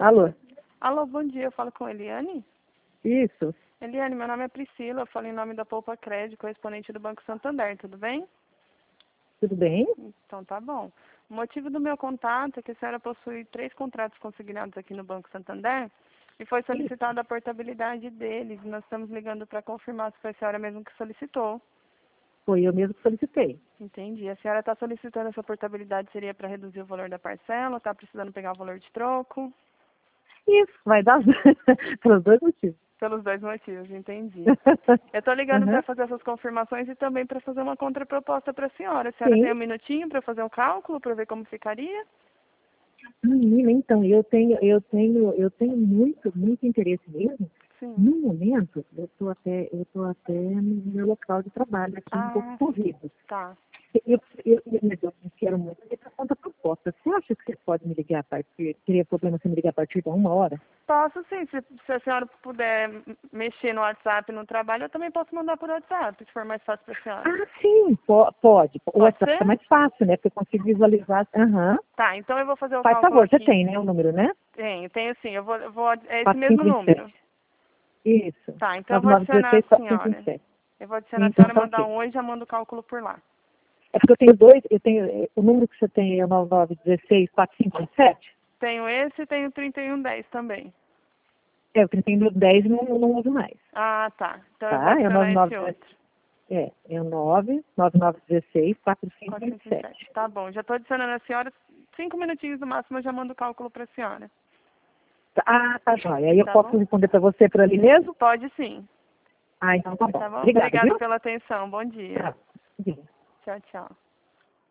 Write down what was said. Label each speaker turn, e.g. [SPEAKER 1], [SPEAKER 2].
[SPEAKER 1] Alô?
[SPEAKER 2] Alô, bom dia. Eu falo com Eliane?
[SPEAKER 1] Isso.
[SPEAKER 2] Eliane, meu nome é Priscila. Eu falo em nome da Poupa Crédito, correspondente do Banco Santander. Tudo bem?
[SPEAKER 1] Tudo bem?
[SPEAKER 2] Então tá bom. O motivo do meu contato é que a senhora possui 3 contratos consignados aqui no Banco Santander e foi solicitada a portabilidade deles. Nós estamos ligando para confirmar se foi a senhora mesmo que solicitou.
[SPEAKER 1] Foi eu mesmo que solicitei.
[SPEAKER 2] Entendi. A senhora está solicitando essa portabilidade, seria para reduzir o valor da parcela? Está precisando pegar o valor de troco?
[SPEAKER 1] Isso, vai dar pelos dois motivos.
[SPEAKER 2] Pelos 2 motivos, entendi. Eu estou ligando para
[SPEAKER 1] Uhum.
[SPEAKER 2] fazer essas confirmações e também para fazer uma contraproposta para a senhora. A senhora
[SPEAKER 1] Sim.
[SPEAKER 2] tem um minutinho para fazer um cálculo, para ver como ficaria?
[SPEAKER 1] Menina, então, eu tenho muito interesse mesmo.
[SPEAKER 2] Sim.
[SPEAKER 1] No momento, eu tô até no meu local de trabalho, aqui um pouco
[SPEAKER 2] Ah,
[SPEAKER 1] corrido.
[SPEAKER 2] tá.
[SPEAKER 1] Mas eu quero muito ter essa conta proposta. Você acha que você pode me ligar a partir, teria problema se me ligar a partir de 1 hora?
[SPEAKER 2] Posso sim, se a senhora puder mexer no WhatsApp no trabalho, eu também posso mandar por WhatsApp, se for mais fácil para a senhora.
[SPEAKER 1] Ah, sim, pode. O
[SPEAKER 2] Pode
[SPEAKER 1] WhatsApp
[SPEAKER 2] ser?
[SPEAKER 1] tá mais fácil, né? Porque eu consigo visualizar. Aham.
[SPEAKER 2] Tá, então eu vou fazer o
[SPEAKER 1] Faz
[SPEAKER 2] cálculo
[SPEAKER 1] favor, você
[SPEAKER 2] aqui.
[SPEAKER 1] tem, né, o número, né?
[SPEAKER 2] Tenho sim. É esse mesmo número.
[SPEAKER 1] 4527. Isso.
[SPEAKER 2] Tá, então eu vou adicionar
[SPEAKER 1] 9916
[SPEAKER 2] a senhora.
[SPEAKER 1] 4527.
[SPEAKER 2] Eu vou adicionar a
[SPEAKER 1] Então
[SPEAKER 2] senhora,
[SPEAKER 1] tá
[SPEAKER 2] mandar
[SPEAKER 1] ok.
[SPEAKER 2] um oi e já mando o cálculo por lá.
[SPEAKER 1] É porque o número que você tem é o 9916 4527.
[SPEAKER 2] Tenho esse e tenho 3110 também.
[SPEAKER 1] É, o 3110 não uso mais.
[SPEAKER 2] Ah, tá. Então eu vou
[SPEAKER 1] Tá? É o
[SPEAKER 2] adicionar esse
[SPEAKER 1] 9916.
[SPEAKER 2] outro.
[SPEAKER 1] É o 9916
[SPEAKER 2] 457.
[SPEAKER 1] 4527.
[SPEAKER 2] Tá bom. Já estou adicionando a senhora. 5 minutinhos no máximo eu já mando o cálculo para a senhora.
[SPEAKER 1] Ah, tá joia. Aí eu
[SPEAKER 2] Tá
[SPEAKER 1] posso
[SPEAKER 2] bom?
[SPEAKER 1] responder para você por ali mesmo?
[SPEAKER 2] Pode sim.
[SPEAKER 1] Ah, então tá bom.
[SPEAKER 2] Tá bom?
[SPEAKER 1] Obrigada,
[SPEAKER 2] Obrigada
[SPEAKER 1] viu?
[SPEAKER 2] pela atenção. Bom dia.
[SPEAKER 1] Tá.
[SPEAKER 2] Tchau, tchau.